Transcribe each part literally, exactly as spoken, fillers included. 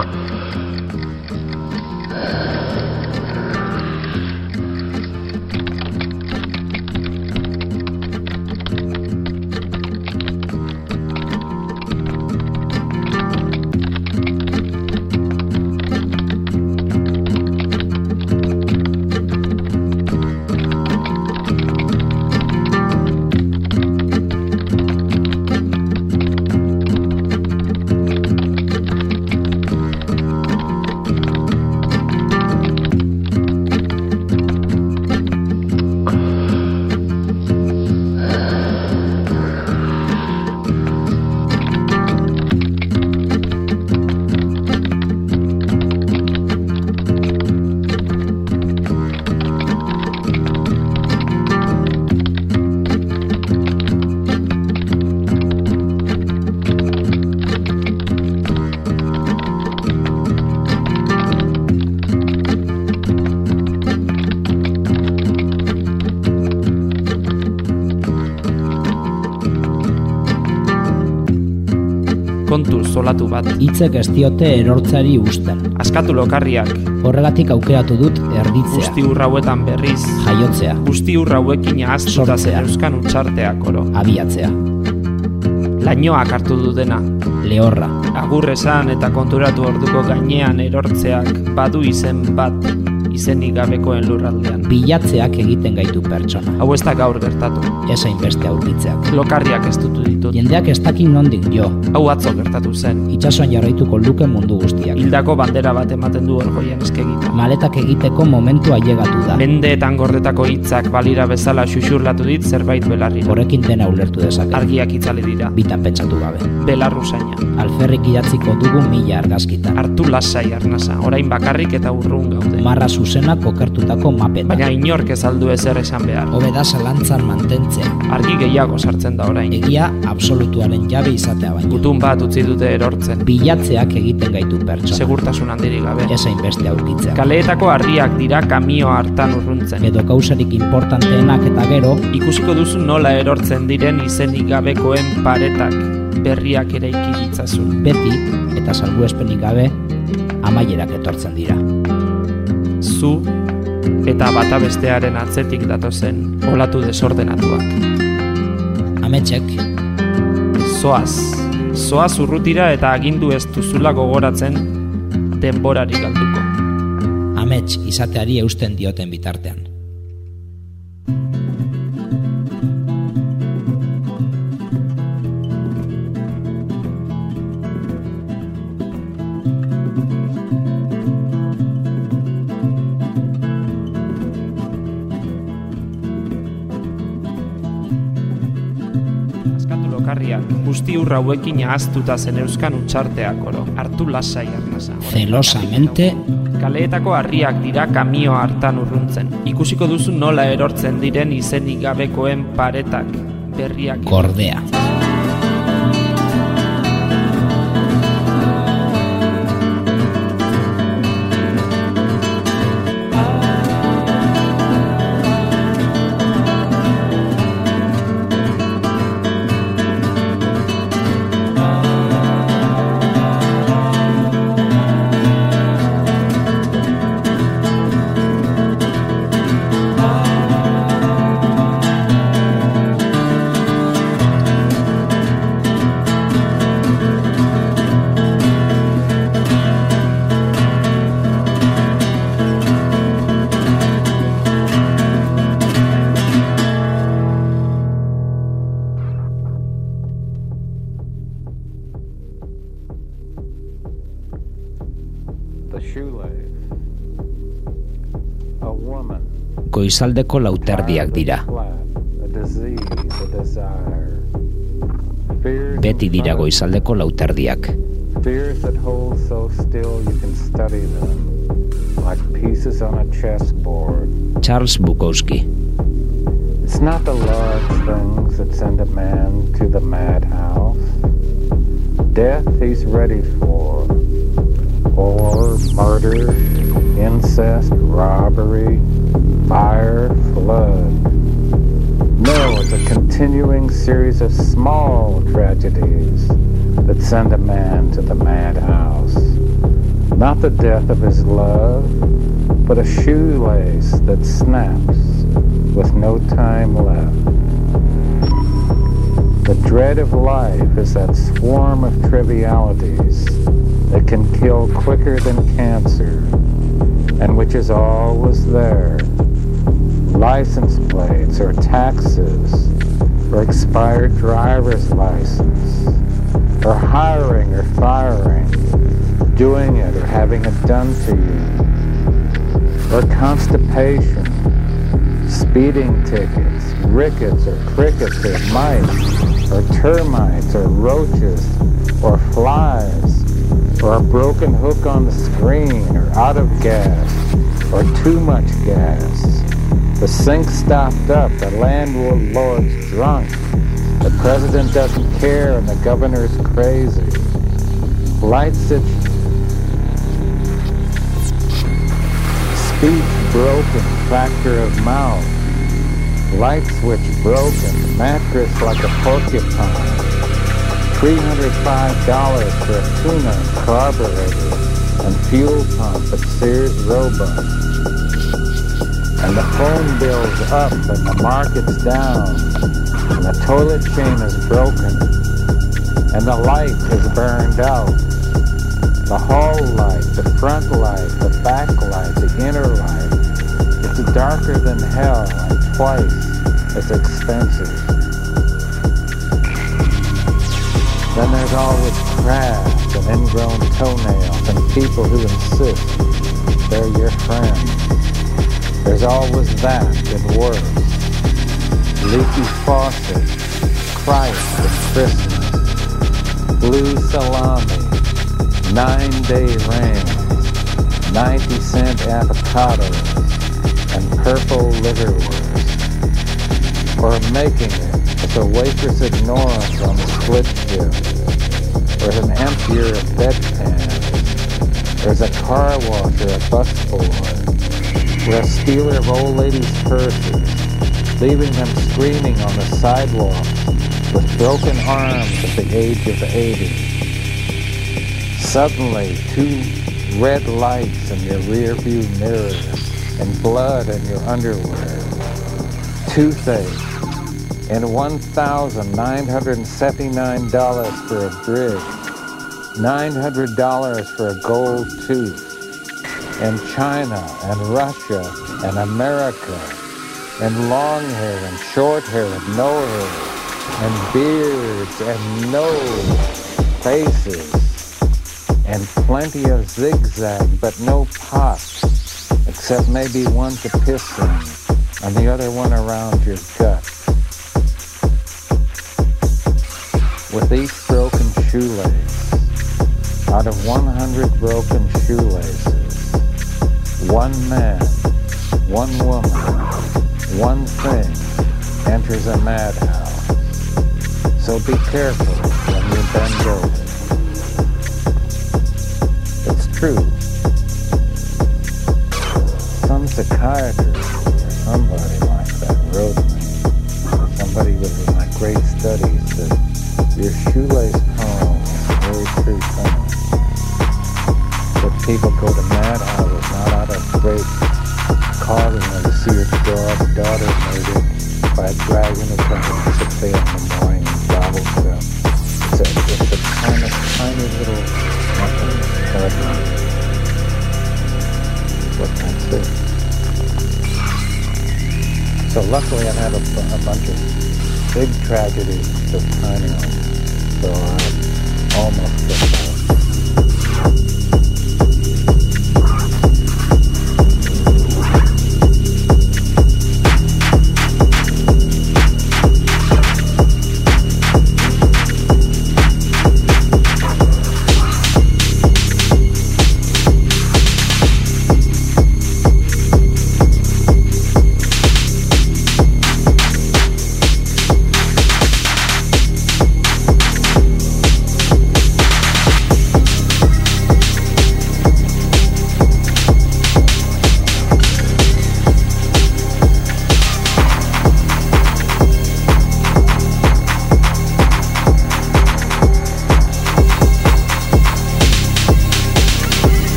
kontu zolatu bat. Hitzek ez diote erortzari usten. Askatu lokarriak. Horregatik aukeratu dut erditzea. Guzti urrauetan berriz. Jaiotzea. Guzti urrauekin ahaztuta zeneuzkan utxarteak oro. Abiatzea. Lainoak hartu du dena. Lehorra. Agur esan eta konturatu orduko gainean erortzeak badu izen bat. Izenik gabekoen lurraldean. Bilatzeak egiten gaitu pertsona. Hau ez da gaur gertatu. Esain beste aurkitzeak. Lokarriak ez dutu ditut. Jendeak ez dakin nondik jo. Hau atzo gertatu zen. Itsasoan jarraituko luke mundu guztiak. Hildako bandera bat ematen du orgoian eskegita. Maletak egiteko momentua ailegatu da. Mendeetan gordetako hitzak balira bezala xuxurlatu dit zerbait belarri. Horrekin dena ulertu dezake. Argiak itzali dira. Bitan pentsatu gabe. Belarruzaina. Alferrik idatziko dugu mila argazkitan. Hartu lasai arnasa, orain bakarrik eta urrun gaude. Marra zuzena kokertutako mapetan. Baina inork ez aldu ezer esan behar. Hobeda zalantzan mantentzea. Argi gehiago sartzen da orain. Egia absolutuaren jabe izatea baino. Gutun bat utzi dute erortzen. Bilatzeak egiten gaitu pertsona. Segurtasun handirik gabe. Esain beste aurkitzea. Kaleetako harriak dira kamio hartan urruntzen. Edo kausarik importanteenak eta gero. Ikusiko duzu nola erortzen diren izenik gabekoen paretak. Berriak ere ikiditzazun. Beti, eta salbuespenik gabe, amaierak etortzen dira. Zu eta bata bestearen atzetik datozen olatu desordenatuak. Ametsek. Zoaz, zoaz urrutira eta agindu ez duzula gogoratzen denborari galduko. Amets izateari eusten dioten bitartean. Guzti urra hauekin ahaztuta zeneuzkan utxarteak oro. Hartu lasai arnasa. Zelosamente. Kaleetako harriak dira kamio hartan urruntzen. Ikusiko duzu nola erortzen diren izenik gabekoen paretak. Berriak. Gordea. Goizaldeko lauterdiak dira. Beti dira goizaldeko lauterdiak. Charles Bukowski. It's not the large things that send a man to the madhouse. Death he's ready for. War, murder, incest, robbery, fire, flood. No, it's a continuing series of small tragedies that send a man to the madhouse. Not the death of his love, but a shoelace that snaps with no time left. The dread of life is that swarm of trivialities that can kill quicker than cancer, and which is always there. License plates or taxes, or expired driver's license, or hiring or firing, doing it or having it done to you, or constipation, speeding tickets, rickets or crickets or mice, or termites or roaches, or flies, or a broken hook on the screen, or out of gas, or too much gas. The sink stopped up, the landlord's drunk, the president doesn't care, and the governor's crazy. Light switch, speech broken, fracture of mouth. Light switch broken, mattress like a porcupine. three hundred five dollars for a tuna carburetor and fuel pump at Sears Roebuck. And the phone bill's up and the market's down, and the toilet chain is broken, and the light is burned out. The hall light, the front light, the back light, the inner light. It's darker than hell and twice as expensive. Then there's always crabs and ingrown toenails and people who insist they're your friends. There's always that and worse. Leaky faucets, Christ and Christmas, blue salami, nine-day rains, ninety-cent avocados, and purple liverwurst. Or making it with a waitress ignorance on the split shift, or an emptier of bedpans, or as a car wash or a busboy, or a stealer of old ladies' purses, leaving them screaming on the sidewalk with broken arms at the age of eighty. Suddenly, two red lights in your rearview mirror and blood in your underwear. Toothache and one thousand nine hundred seventy-nine dollars for a bridge, nine hundred dollars for a gold tooth, and China and Russia and America, and long hair and short hair and no hair, and beards and no faces, and plenty of zigzag but no pops, except maybe one to piss in, and the other one around your gut. With each broken shoelace, out of one hundred broken shoelaces, one man, one woman, one thing enters a madhouse. So be careful when you bend over. It's true. Some psychiatrist or somebody like that wrote me, or somebody with my great studies, that your shoelace poem is a very true poem. That people go to madhouses not out of great cause, and to see your daughter, daughter murdered by a dragon who comes in six a.m. in the morning and gobbles her up. It's a, it's a kind of tiny little nothing. What can I say? So luckily I have a, a bunch of big tragedies, just tiny ones. So I'm almost just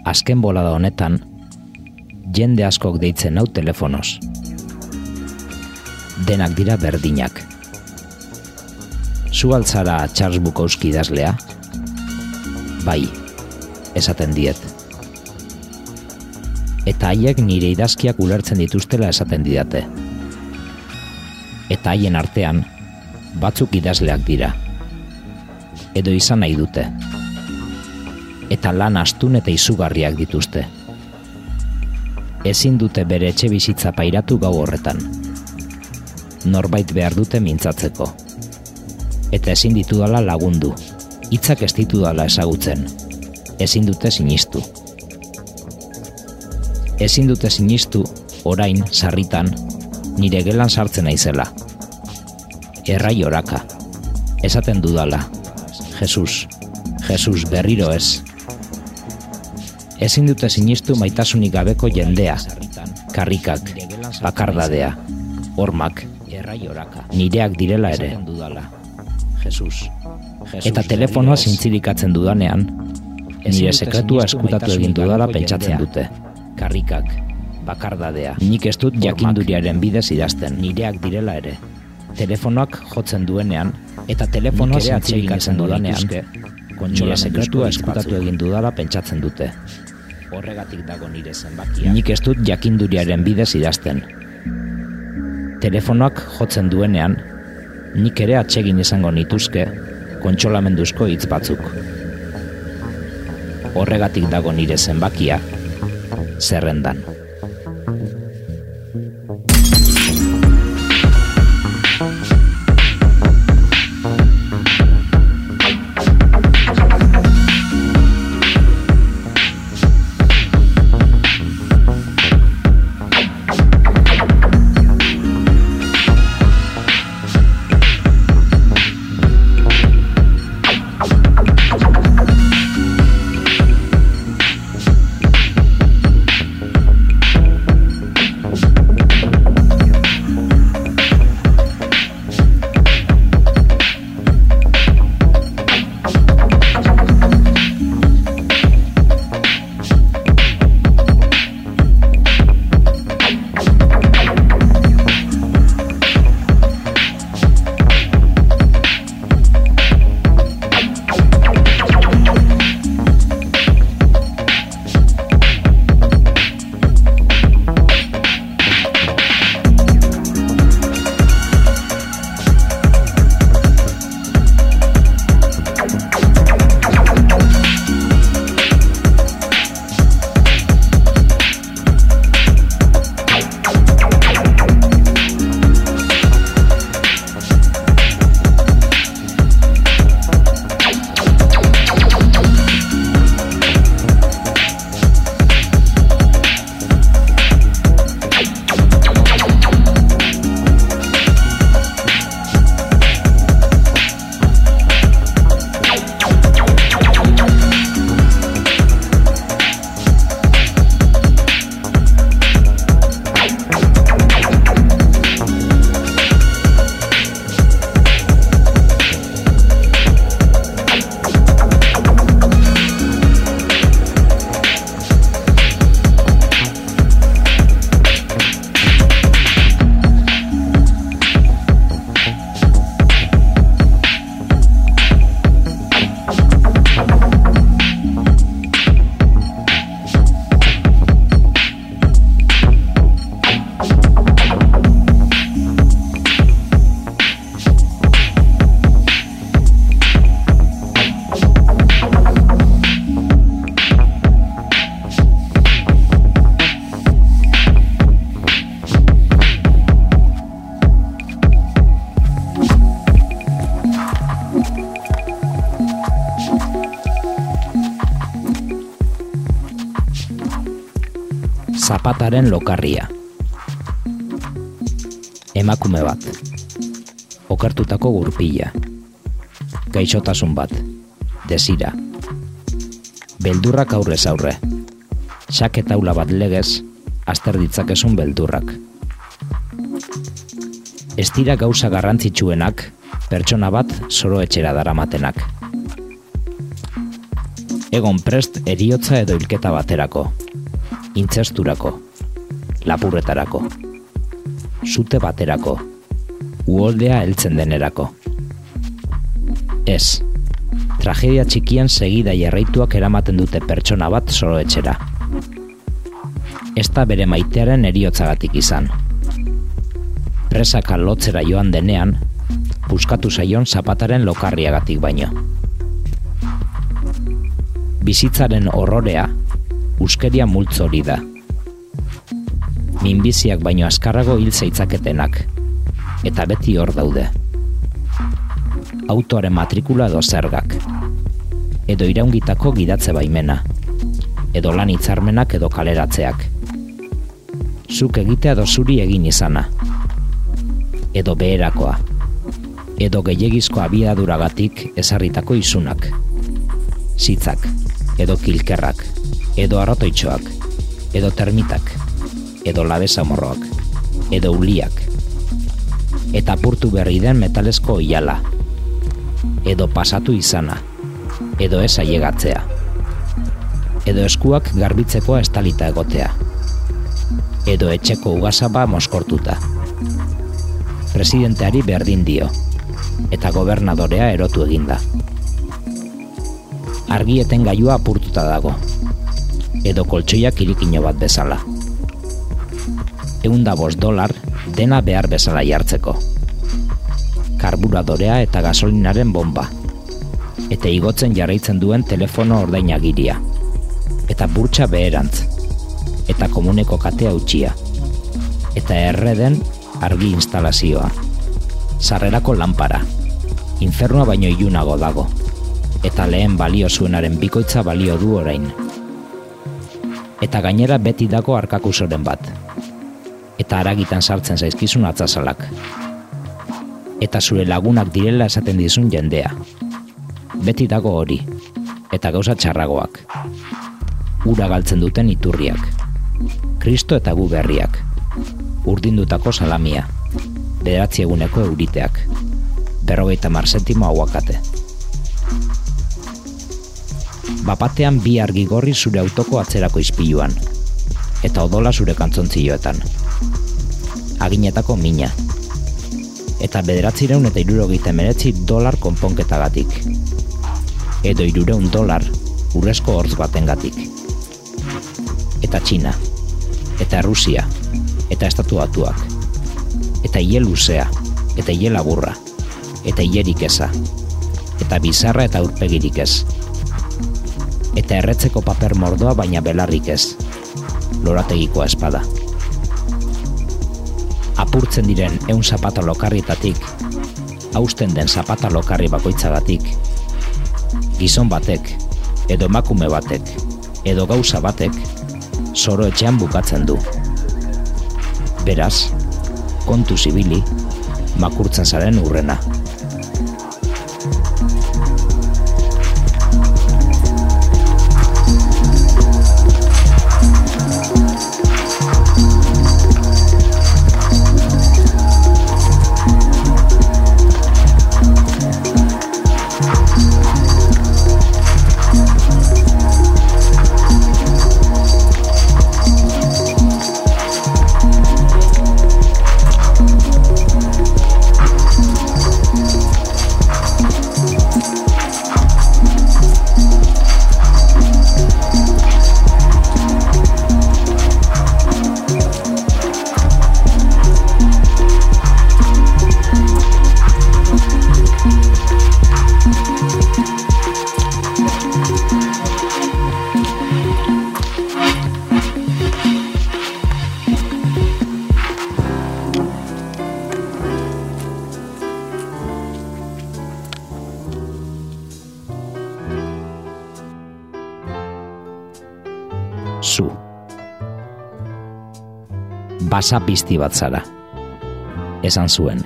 Azken bolada honetan, jende askok deitzen hau telefonoz. Denak dira berdinak. Zu altzara Charles Bukowski idazlea? Bai, esaten diet. Eta haiek nire idazkiak ulertzen dituztela esaten didate. Eta haien artean, batzuk idazleak dira. Edo izan nahi dute. Eta lan astun eta izugarriak dituzte. Ezin dute bere etxe bizitza pairatu gau horretan. Norbait behar dute mintzatzeko. Eta ezin ditudala lagundu. Hitzak ez ditudala ezagutzen. Ezin dute sinistu. Ezin dute sinistu, orain, sarritan, nire gelan sartzen naizela. Errai oraka. Esaten dudala. Jesus, Jesus berriro ez. Ezin dute sinistu maitasunik gabeko jendea. Karrikak, bakardadea, hormak, nireak direla ere. Jesus. Eta telefonoa zintzirikatzen dudanean, nire sekretua eskutatu egin dudala pentsatzen dute. Karrikak, bakardadea. Nik ez dut jakinduriaren bidez idazten, nireak direla ere. Telefonoak jotzen duenean, eta telefonoa zintzirikatzen dudanean, nire sekretua eskutatu egin dudala pentsatzen dute. Horregatik dago nire zenbakia. Nik ez dut jakinduriaren bidez idazten. Telefonoak jotzen duenean, nik ere atsegin izango nituzke, kontsolamenduzko hitz batzuk. Horregatik dago nire zenbakia, zerrendan. Zapataren lokarria. Emakume bat. Okertutako gurpila. Gaixotasun bat. Desira. Beldurrak aurrez aurre. Xake taula bat legez, azter ditzakezun beldurrak. Ez dira gauza garrantzitsuenak, pertsona bat zoro etxera daramatenak. egon prest eriotza edo hilketa baterako, intzesturako, lapurretarako, zute baterako, uholdea heltzen denerako. Ez, tragedia txikien segida jarraituak eramaten dute pertsona bat soroetxera. Ez da bere maitearen eriotzagatik izan. Presaka lotzera joan denean, puskatu zaion zapataren lokarriagatik baino. Bizitzaren horrorea, uskeria multzo hori da. Minbiziak baino azkarrago hil zeitzaketenak, eta beti hor daude. Autoaren matrikula edo zergak, edo iraungitako gidatze baimena, edo lan hitzarmenak edo kaleratzeak. Zuk egitea edo zuri egin izana, edo beherakoa, edo gehiegizko abiaduragatik ezarritako isunak, zitzak, edo kilkerrak, edo arratoitxoak, edo termitak, edo labezamorroak, edo uliak, eta apurtu berri den metalezko oiala, edo pasatu izana, edo ez ailegatzea, edo eskuak garbitzekoa estalita egotea, edo etxeko ugasaba moskortuta. Presidenteari berdin dio, eta gobernadorea erotu eginda. Argieten gailua apurtuta dago, edo koltsoiak irikino bat bezala. Ehun da bost dolar dena behar bezala jartzeko. Karburadorea eta gasolinaren bomba, eta igotzen jarraitzen duen telefono ordainagiria, eta burtsa beherantz, eta komuneko katea utxia, eta erreden argi instalazioa, sarrerako lanpara, infernua baino ilunago dago, eta lehen balio zuenaren bikoitza balio du orain. Eta gainera beti dago arkakusoren bat, eta haragitan sartzen zaizkizun atzasalak, eta zure lagunak direla esaten dizun jendea. Beti dago hori, eta gauza txarragoak, ura galtzen duten iturriak, Kristo eta gu berriak, urdindutako salamia, bederatzi eguneko euriteak, berrogeita hamar zentimo aguakate. Bapatean bi argi gorri zure autoko atzerako ispiluan, eta odola zure kantzontzioetan. Aginetako mina, eta bederatzireun eta hirurogeita hemeretzi dolar konponketagatik, edo hirureun dolar urrezko hortz batengatik. Eta Txina, eta Rusia, eta Estatu Batuak, eta hile luzea, eta hile laburra, eta hilerik eza, eta bizarra eta aurpegirik ez, eta erretzeko paper mordoa baina belarrik ez, lorategikoa espada. Apurtzen diren ehun zapata lokarrietatik, hausten den zapata lokarri bakoitzagatik, gizon batek, edo emakume batek, edo gauza batek, zoro etxean bukatzen du. Beraz, kontu zibili, makurtzen zaren urrena. Zu. Basa pizti bat zara. Esan zuen.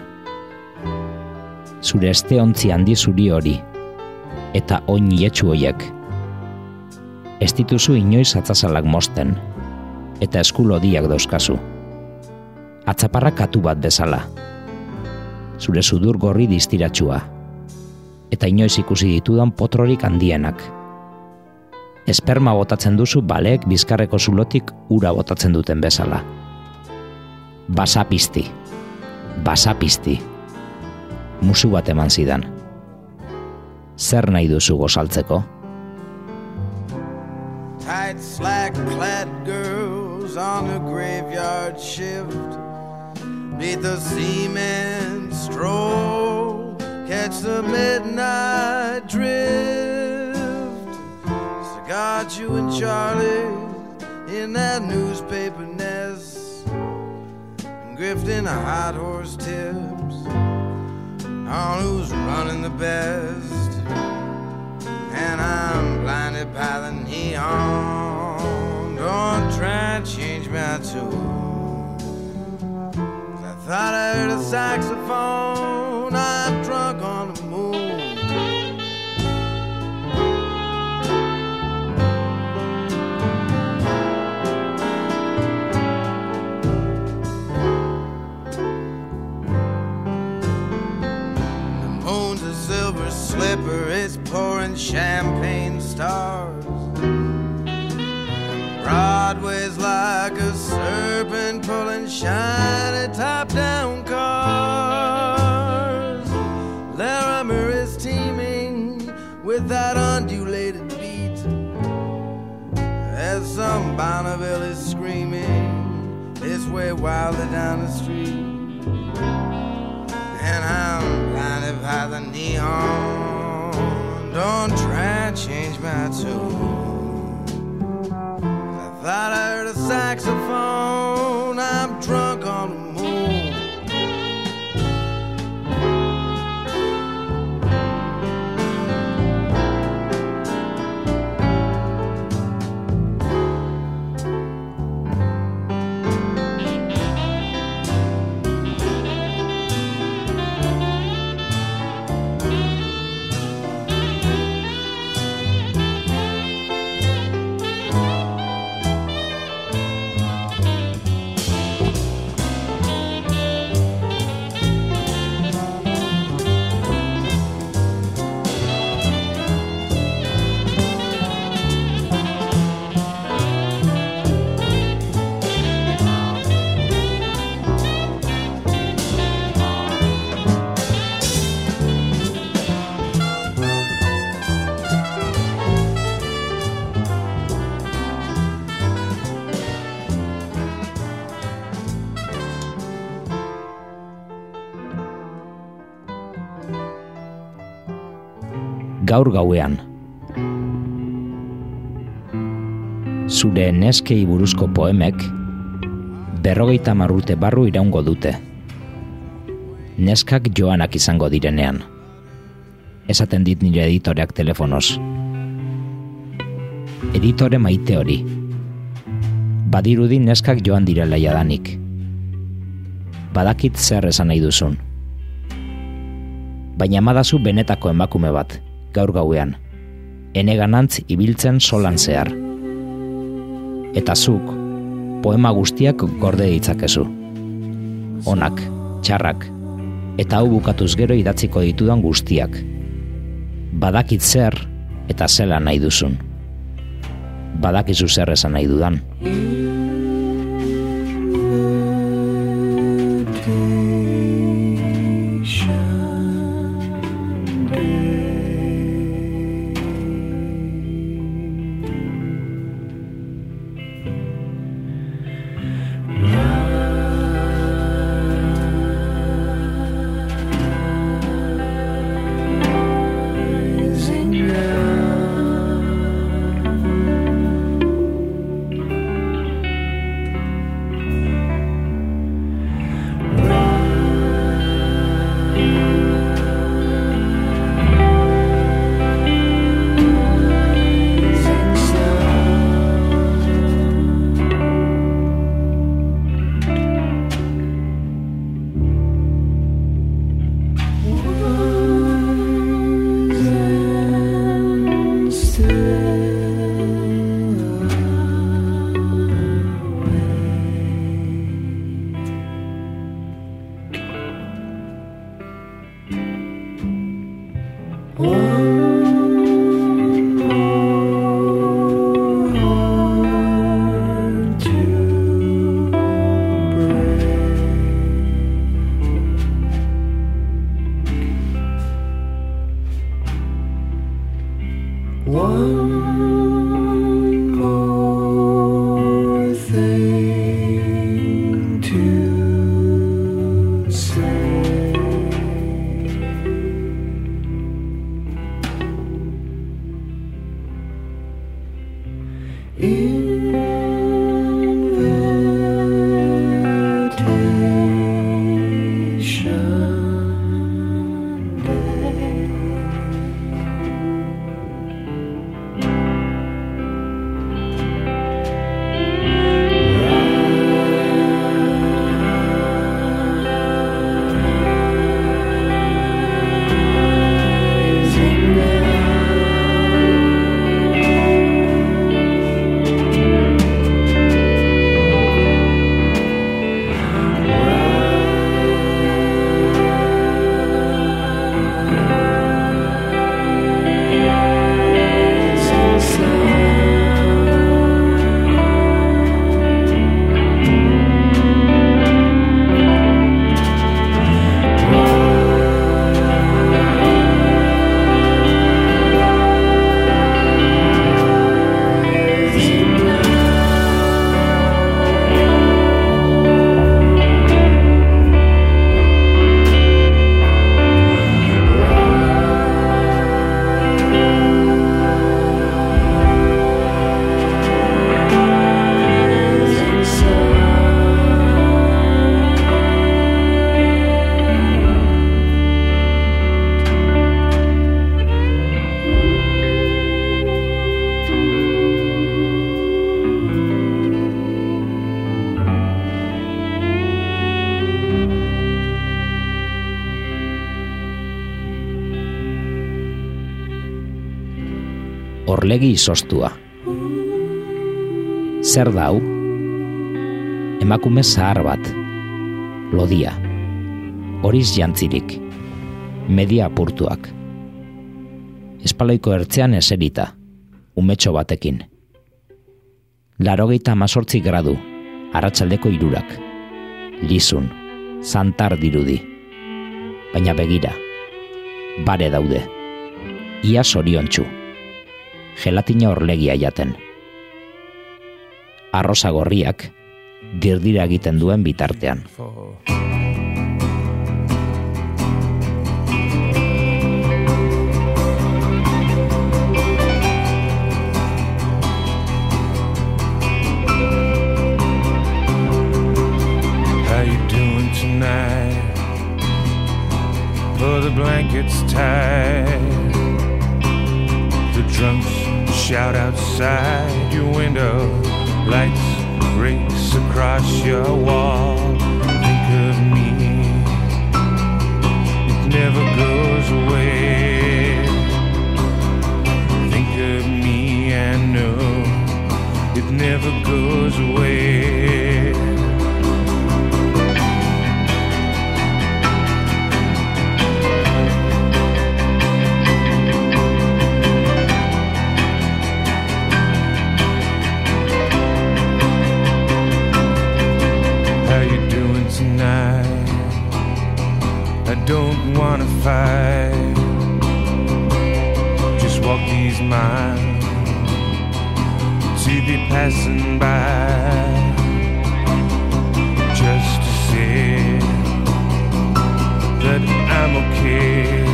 Zure este ontzi handi zuri hori, eta oin ietxu hoiek. Ez dituzu inoiz atzazalak mosten, eta eskulodiak dauzkazu. Atzaparra katu bat bezala. Zure sudur gorri distiratsua, eta inoiz ikusi ditudan potrorik handienak. Esperma botatzen duzu baleek bizkarreko zulotik ura botatzen duten bezala. Basapizti, basapizti. Musu bat eman zidan. Zer nahi duzu gozaltzeko? Tight slack-clad girls on a graveyard shift, beat the seamen stroll, catch the midnight drift. So got you and Charlie in that newspaper nest, grifting a hot horse tips on who's running the best. And I'm blinded by the neon. Don't try and change my tune. I thought I heard a saxophone. I'm drunk on the moon. The moon's a silver slipper. It's pouring champagne stars. Broadway's like a serpent pulling shiny top-down cars. Larimer is teeming with that undulated beat as some Bonneville is screaming its way wildly down the street. And I'm blinded by the neon. Don't try and change my tune. I thought I heard a saxophone. I'm drunk on the moon. Gaur gauean. Zure neskei buruzko poemek berrogeita hamar urte barru iraungo dute. Neskak joanak izango direnean. Esaten dit nire editoreak telefonoz. Editore maite hori. Badirudi neskak joan direla jadanik. Badakit zer esan nahi duzun. Baina madazu benetako emakume bat, gaur gauean. Eneganantz ibiltzen solan zehar. Eta zuk, poema guztiak gorde ditzakezu. Onak, txarrak, eta hau bukatuz gero idatziko ditudan guztiak. Badakit zer eta zela nahi duzun. Badakizu zer esan nahi dudan. Orlegi izostua. Zer da hau? Emakume zahar bat. Lodia. Horiz jantzirik. Media apurtuak. Espaloiko ertzean eserita. Umetxo batekin. Larogeita amazortzi gradu. Arratsaldeko hirurak. Lizun. Zantar dirudi. Baina begira. Bare daude. Ia zoriontsu. Gelatina orlegia jaten. Arroza gorriak dirdira egiten duen bitartean. How you doing tonight? Pull the blankets tight. The drums shout outside your window. Lights race across your wall. Think of me. It never goes away. Think of me and know it never goes away. Tonight, I don't wanna fight. Just walk these miles to be passing by. Just to say that I'm okay.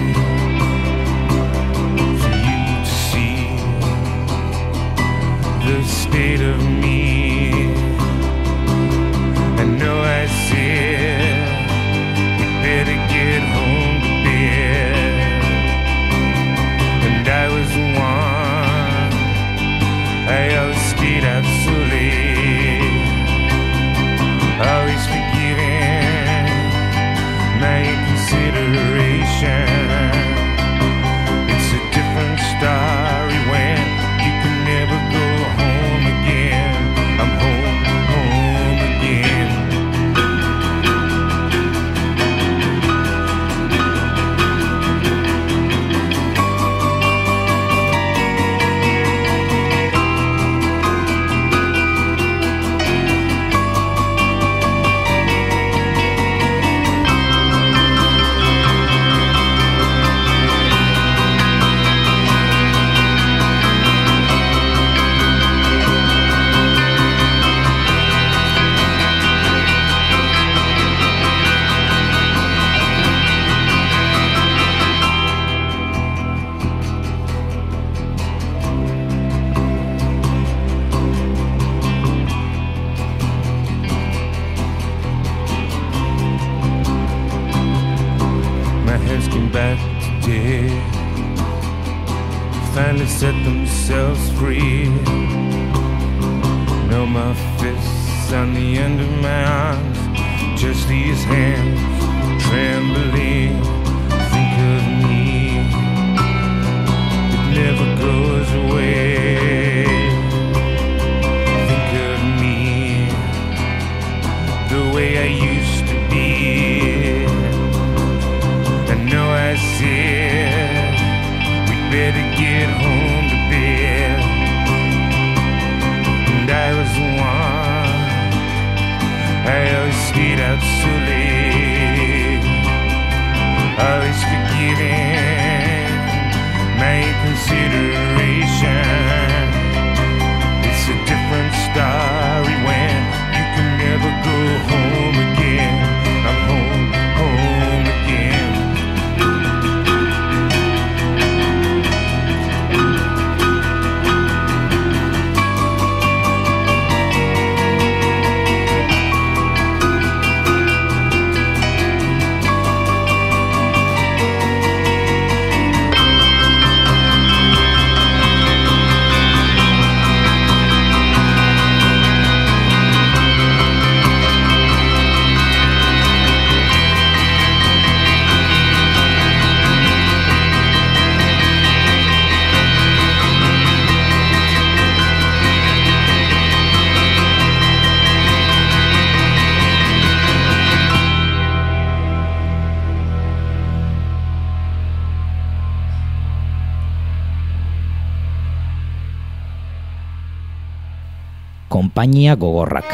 For you to see the state of me. I know I said we better get home to bed, and I was the one. I always stayed out so late, always forgiving my inconsideration. It's a different story when you can never go home again. I'm home, home again. Finally set themselves free. No more fists on the end of my arms, just these hands trembling. Think of me, it never goes away. Think of me, the way I used to be. I know I said we'd better get home to bed, and I was the one. I always stayed out so late, always forgiving my consideration. It's a different story when you can never go home again. I'm home, home again. Konpainia gogorrak.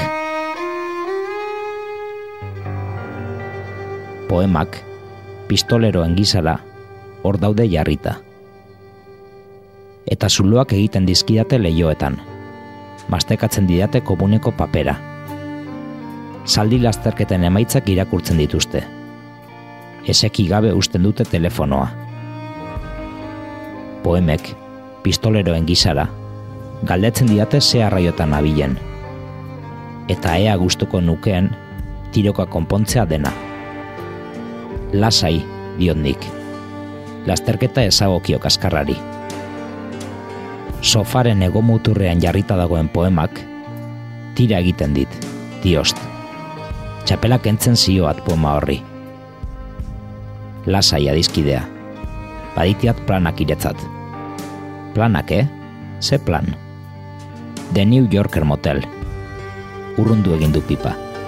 Poemak, pistoleroen gizara, hor daude jarrita. Eta zuloak egiten dizkidate leioetan. Mastekatzen didate komuneko papera. Zaldi lasterketen emaitzak irakurtzen dituzte. Eseki gabe usten dute telefonoa. Poemek, pistoleroen gizara, galdetzen didate ze arraiotan nabilen. Eta ea gustuko nukeen tiroka konpontzea dena. Lasai, diot nik. Lasterketa ezagokio kaskarrari. Sofaren egomuturrean jarrita dagoen poemak, tira egiten dit, diost. Txapelak entzen zioat poema horri. Lasai adizkidea. Baditiat planak iretzat. Planak, eh? Ze plan? The New Yorker Motel. Urrundu egin du pipa.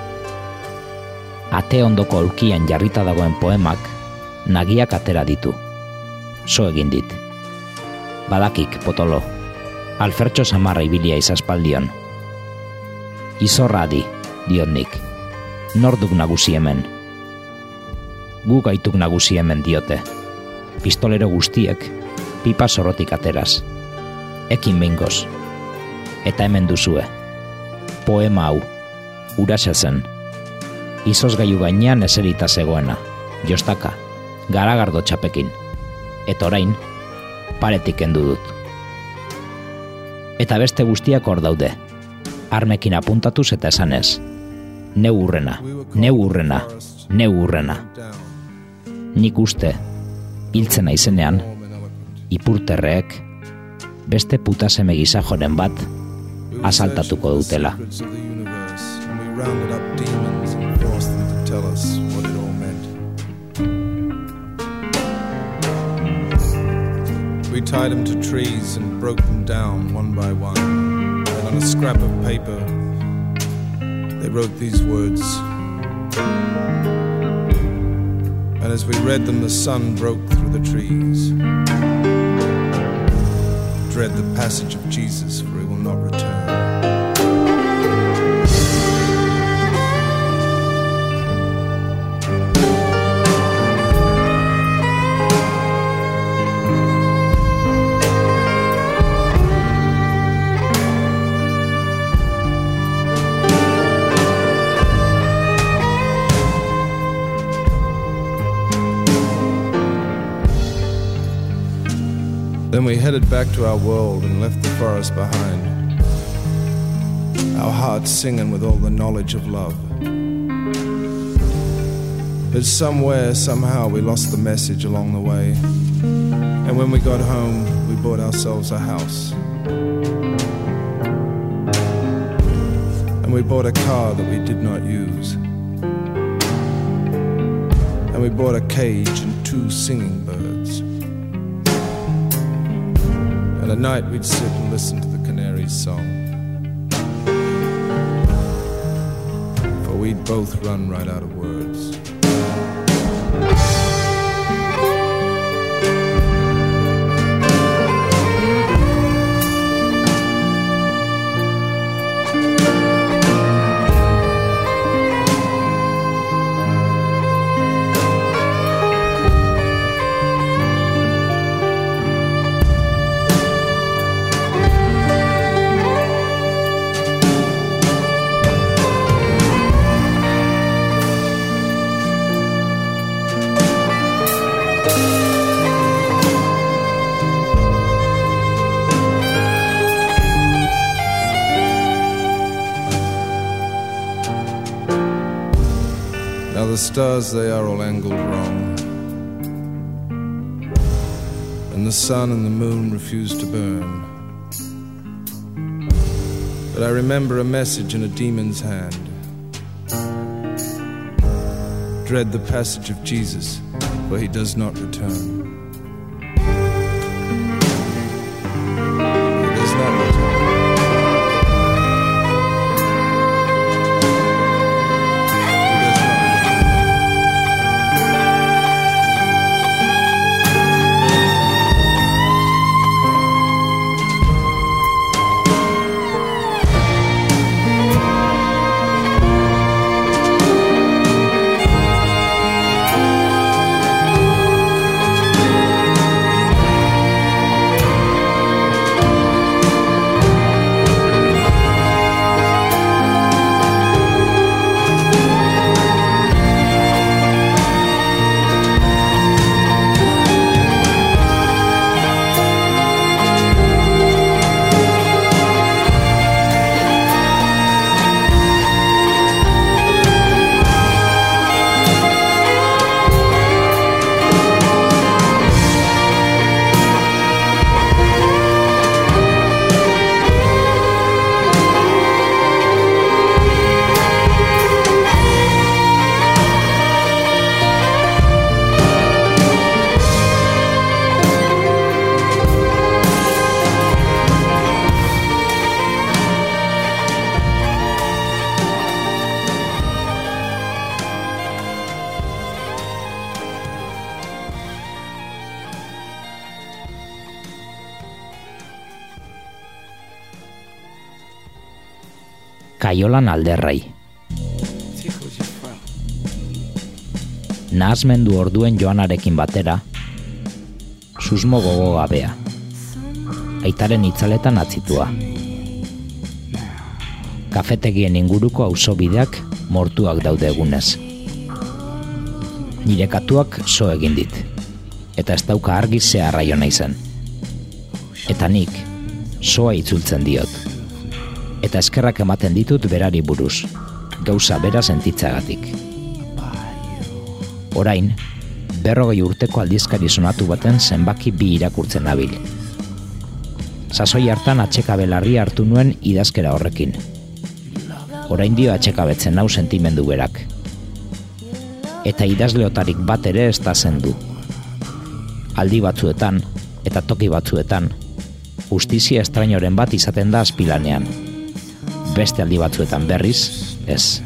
Ate ondoko aulkian jarrita dagoen poemak, nagiak atera ditu. So egin dit. Badakik, potolo. Alfertxo samarra ibilia izaspaldion. Izorra adi, diot nik. Norduk nagusi hemen. Gu gaituk nagusi hemen diote. Pistolero guztiek, pipa zorrotik ateraz. Ekin behingoz. Eta hemen duzue. Poema hau. Urasa zen. Izozgailu gainean eserita zegoena. Jostaka. Garagardo txapekin. Eta orain, paretik kendu dut. Eta beste guztiak hor daude. Armekin apuntatuz eta esanez. Neu urrena, neu urrena, neu urrena. Nik uste, hiltzen aizenean, ipurterreek, beste putaseme gizajoren bat, asaltatuko dutela. We tied them to trees and broke them down one by one. And on a scrap of paper, they wrote these words. And as we read them, the sun broke through the trees. Dread the passage of Jesus, for he will not return. Then we headed back to our world and left the forest behind, our hearts singing with all the knowledge of love. But somewhere, somehow, we lost the message along the way. And when we got home, we bought ourselves a house. And we bought a car that we did not use. And we bought a cage and two singing birds. And at night we'd sit and listen to the canary's song. For we'd both run right out of words. The stars, they are all angled wrong, and the sun and the moon refuse to burn. But I remember a message in a demon's hand. Dread the passage of Jesus, for he does not return. He does not return. Kaiolan alderrai. Nahasmendu orduen joanarekin batera, susmo gogo gabea. Aitaren itzaletan atzitua. Kafetegien inguruko auzobideak mortuak daude egunez. Nire katuak so egin dit, eta ez dauka argi ze arraio naizen. Eta nik, soa itzultzen diot. Eta eskerrak ematen ditut berari buruz, gauza bera sentitzagatik. Orain, berrogei urteko aldizkari sonatu baten zenbaki bi irakurtzen nabil. Sasoi hartan atsekabelarri hartu nuen idazkera horrekin. Orain dio atsekabetzen nau sentimendu berak. Eta idazleotarik bat ere ez da zendu. Aldi batzuetan, eta toki batzuetan, justizia estrainoren bat izaten da azpilanean. Beste aldi batzuetan berriz, ez.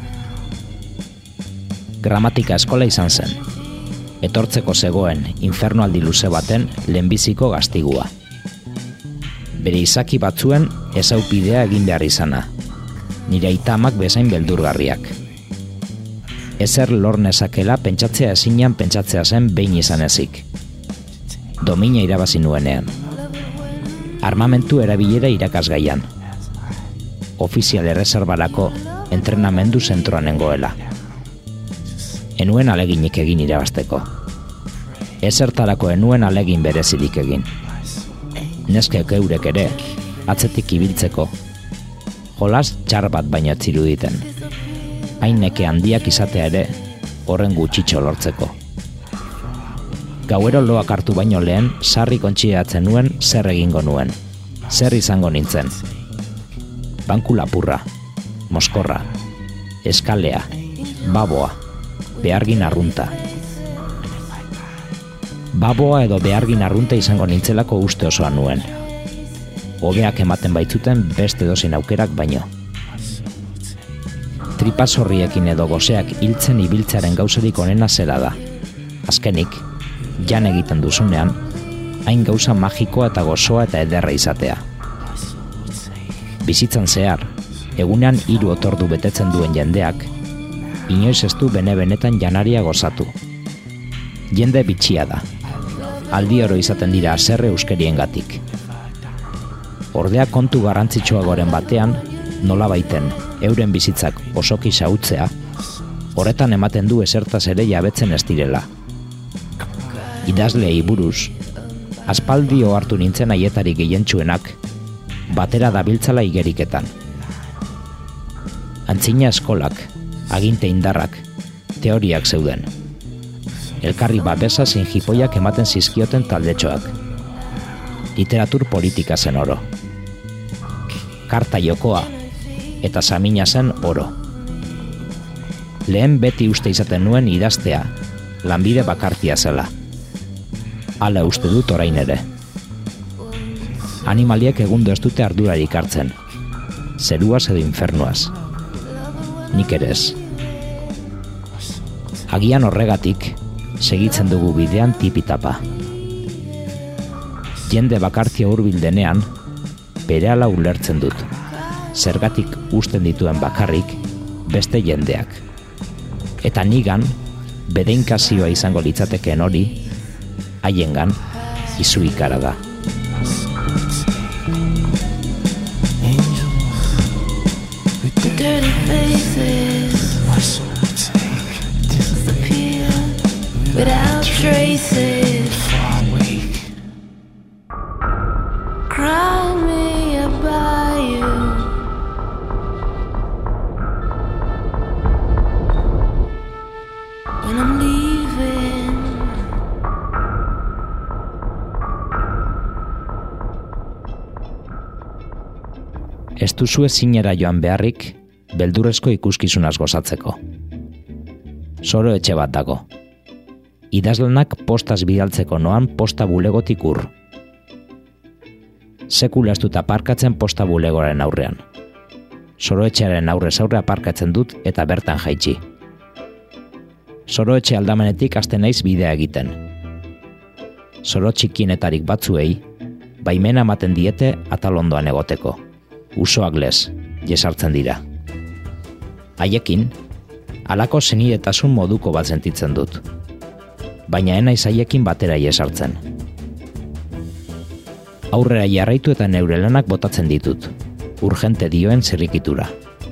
Gramatika eskola izan zen. Etortzeko zegoen infernualdi luze baten lehenbiziko gaztigua. Bere izaki batzuen ezaupidea egin behar izana. Nire aita amak bezain beldurgarriak. Ezer lor nezakela pentsatzea ezinean pentsatzea zen behin izan ezik. Domina irabazi nuenean. Armamentu erabilera irakasgaian. Ofizial erreserbarako entrenamendu zentroan nengoela. Enuen aleginik egin irabazteko. Ezertarako enuen alegin berezirik egin. Neskek eurek ere, atzetik ibiltzeko. Jolas txar bat baino ziruditen. Haineke handiak izatea ere, horren gutxitxo lortzeko. Gauero loak hartu baino lehen, sarri kontxiatzen nuen zer egingo nuen. Zer izango nintzen. Banku lapurra, moskorra, eskalea, baboa, behargin arrunta. Baboa edo behargin arrunta izango nintzelako uste osoa nuen. Hobeak ematen baitzuten beste dozin aukerak baino. Tripazorriekin edo goseak hiltzen ibiltzaren gauzarik onena zera da. Azkenik, jan egiten duzunean, hain gauza magikoa eta gozoa eta ederra izatea. Bizitzan zehar, egunean hiru otordu betetzen duen jendeak, inoiz ez du bene-benetan janaria gozatu. Jende bitxia da. Aldi oro izaten dira haserre euskeriengatik. Ordea kontu garrantzitsuagoren batean, nola baiten, euren bizitzak osoki xahutzea, horretan ematen du esertaz ere jabetzen ez direla. Idazleei buruz, aspaldi ohartu nintzen aietari gehientsuenak, batera dabiltzala igeriketan. Antzina eskolak, aginte indarrak, teoriak zeuden. Elkarri babesa zein jipoiak ematen zizkioten taldetxoak. Literatur politika zen oro. Karta jokoa, eta samina zen oro. Lehen beti uste izaten nuen idaztea, lanbide bakartia zela. Hala uste dut orain ere. Animaliek egundo ez dute ardurarik hartzen. Zeruaz edo infernuaz. Nik ere ez. Agian horregatik, segitzen dugu bidean tipitapa. Jende bakartia hurbil denean, berehala ulertzen dut. Zergatik usten dituen bakarrik, beste jendeak. Eta nigan, bedeinkazioa izango litzatekeen hori, haiengan, izu ikara da. Dirty faces disappear without traces. Cry me a bayou. When I'm leaving. Ez duzu ezinera joan beharrik, beldurrezko ikuskizunaz gozatzeko. Soro etxe bat dago. Idazlanak postaz bidaltzeko noan posta bulegotik ur. Sekula ez dut aparkatzen posta bulegoren aurrean. Soroetxearen aurrez aurre aparkatzen dut eta bertan jaitsi. Soroetxe aldamenetik hasten naiz bidea egiten. Soro txikienetarik batzuei, baimena ematen diete atal ondoan egoteko. Usoak lez, jesartzen dira. Haiekin, halako senidetasun moduko bat sentitzen dut. Baina enaiz haiekin batera iesartzen. Aurrera jarraitu eta neure lanak botatzen ditut, urgente dioen zirrikitura.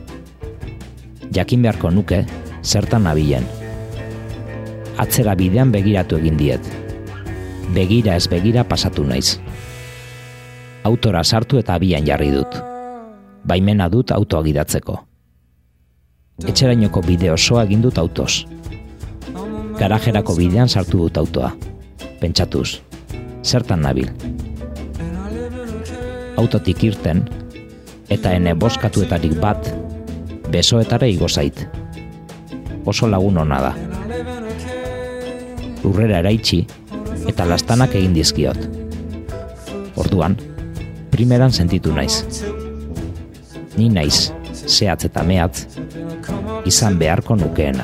Jakin beharko nuke, zertan nabilen. Atzera bidean begiratu egin diet. Begira ez begira pasatu naiz. Autora sartu eta abian jarri dut. Baimena dut autoa gidatzeko. Etxerainoko bide osoa egin dut autoz. Garajerako bidean sartu dut autoa. Pentsatuz, zertan nabil. Autotik irten, eta ene boskatuetarik bat, besoetara igo zait. Oso lagun ona da. Lurrera eraitsi, eta lastanak egin dizkiot. Orduan, primeran sentitu naiz. Ni naiz, zehatz eta mehatz, izan beharko nukeena.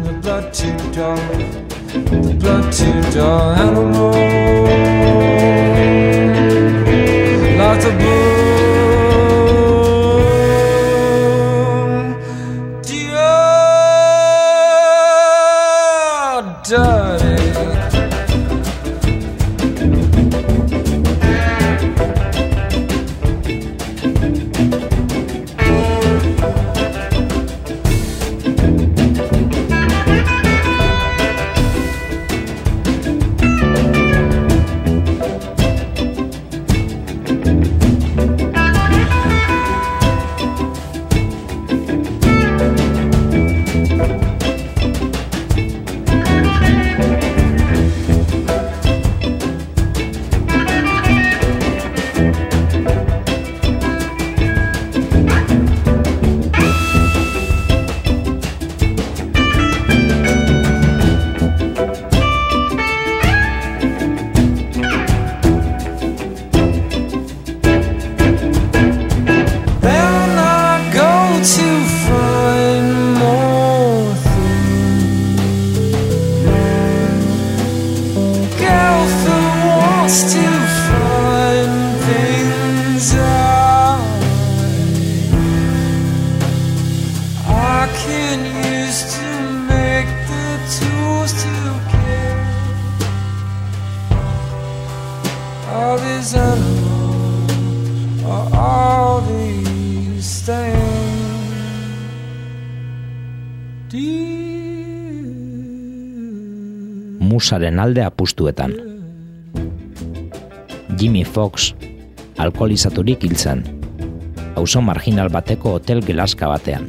Musaren alde apustuetan. Jimmy Fox, alkoholizaturik hil zen, auzo marginal bateko hotel gelaska batean.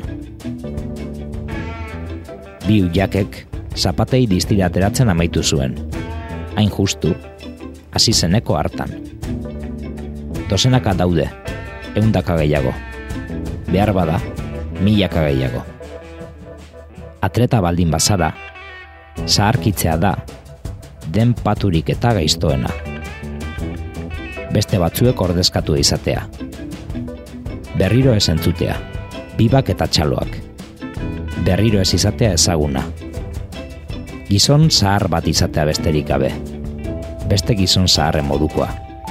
Bi ujakek zapatei distira ateratzen amaitu zuen, hain justu, hasi zeneko hartan. Dozenaka daude, ehundaka gehiago, behar bada, milaka gehiago. Atleta baldin bazara, zaharkitzea da, den paturik eta gaiztoena. Beste batzuek ordezkatu izatea. Berriro ez entzutea, bibak eta txaloak. Berriro ez izatea ezaguna. Gizon zahar bat izatea besterik gabe. Beste gizon zaharren modukoa.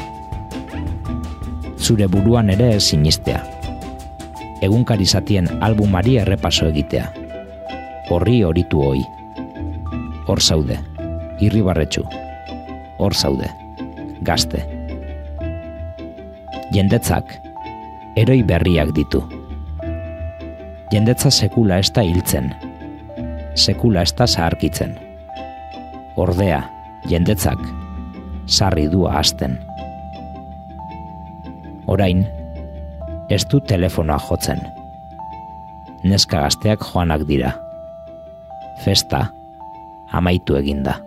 Zure buruan ere ez sinistea. Egunkari zatien albumari errepaso egitea. Horri horitu hoi. Hor zaude, irribarretxu. Hor zaude, gazte. Jendetzak, eroi berriak ditu. Jendetza sekula ez da hiltzen. Sekula ez da zaharkitzen. Ordea, jendetzak, sarri du ahazten. Orain, ez du telefonoa jotzen. Neska gazteak joanak dira. Festa, amaitu eginda.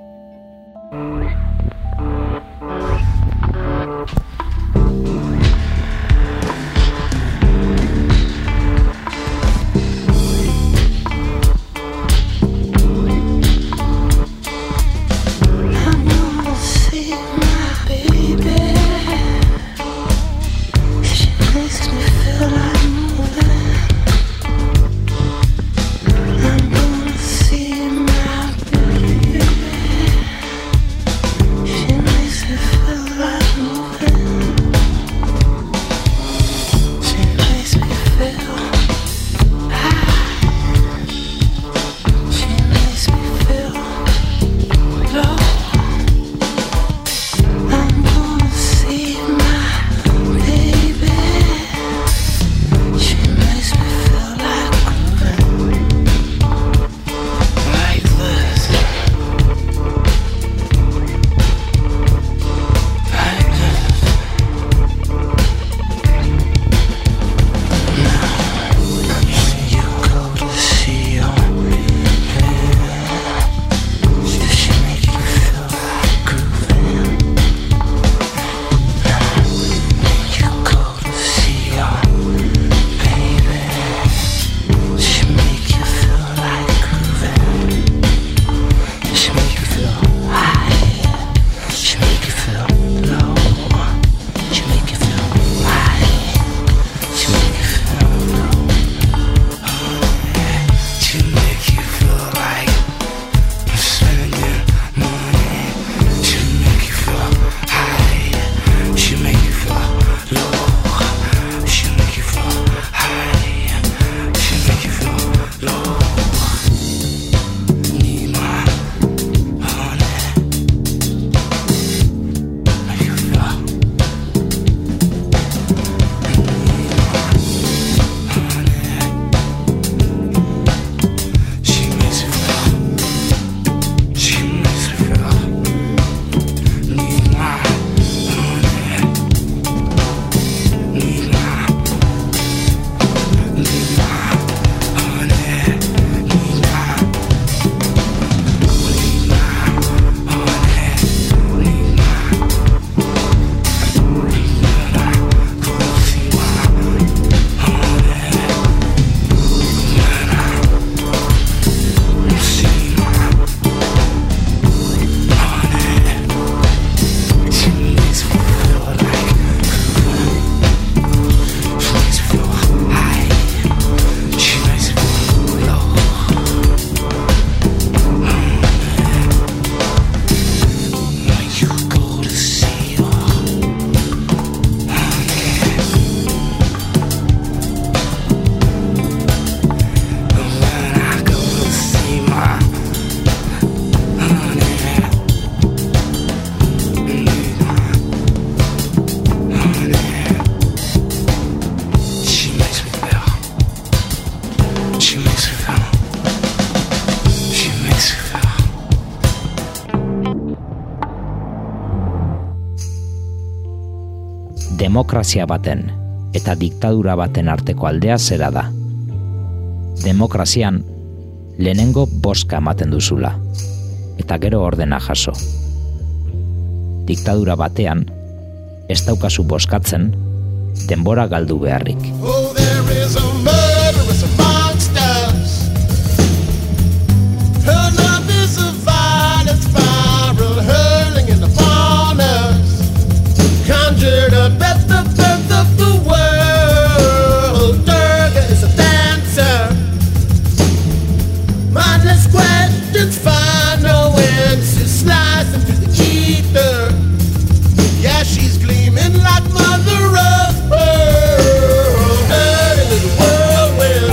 demokrazia baten eta diktadura baten arteko aldea zera da. Demokrazian lehenengo boska ematen duzula, eta gero ordena jaso. Diktadura batean, ez daukazu boskatzen, denbora galdu beharrik. Oh, there is a murderous amongst us. Her love is a violent spiral hurling in upon us, conjured up at the birth of the world. Durga is a dancer. Mindless questions find no answers, slicing through the ether. Yeah, she's gleaming like mother of pearl, hurting in the whirlwind.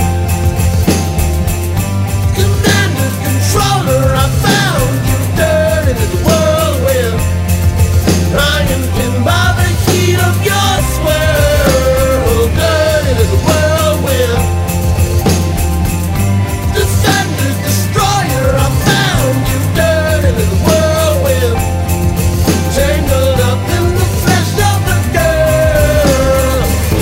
Commander, controller, I found you dirty in the whirlwind. I am pinned by the heat of your swirl, dirty in the whirlwind. Defender, destroyer, I found you dirty in the whirlwind. Tangled up in the flesh of a girl.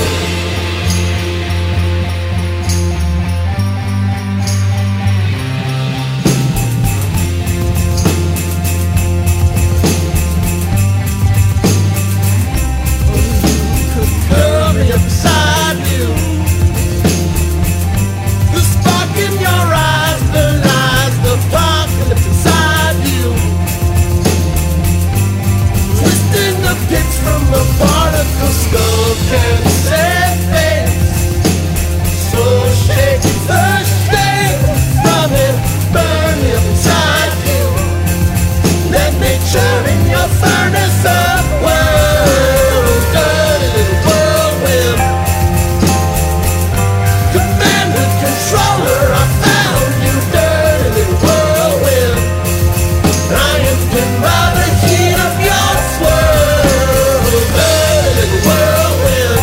Curl me up beside you. The spark in your eyes belies the apocalypse inside you. Twisting the pitch from the particle skull can set face. So shake the shake from it, burn me up inside you. Let me churn in your furnace of world, dirty little whirlwind. Commander, controller, I found you, dirty little whirlwind. I am pinned by the heat of your swirl, dirty little whirlwind.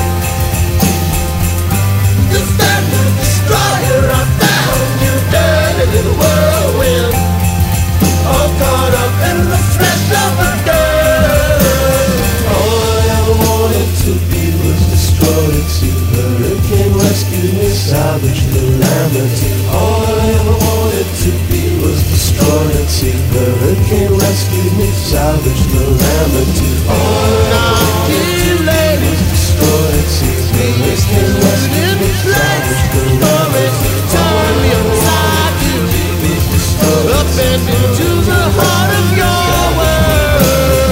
Defender, destroyer, I found you, dirty little whirlwind. All caught up in the flesh of a girl. All I ever wanted to be was destroyed to hurricane, rescue me, salvage calamity. All I ever wanted to be was destroyed to hurricane, rescue me, salvage calamity. All I wanted to be was destroyed to hurricane, rescue me, salvage calamity. Turn me upside you, up and into the heart of your world.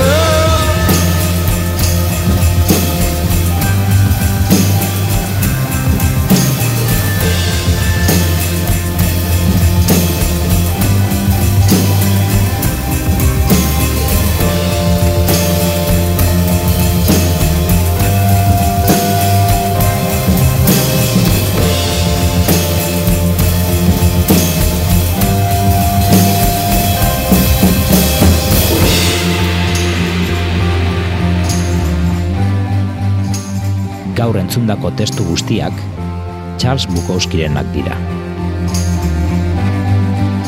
Gaur entzundako testu guztiak Charles Bukowskirenak dira.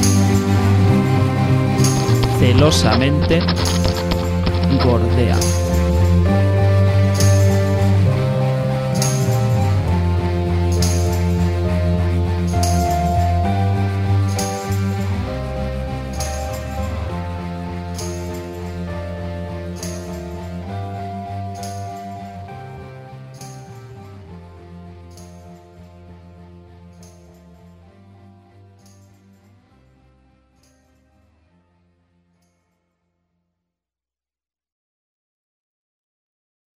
Celosamente Gordea.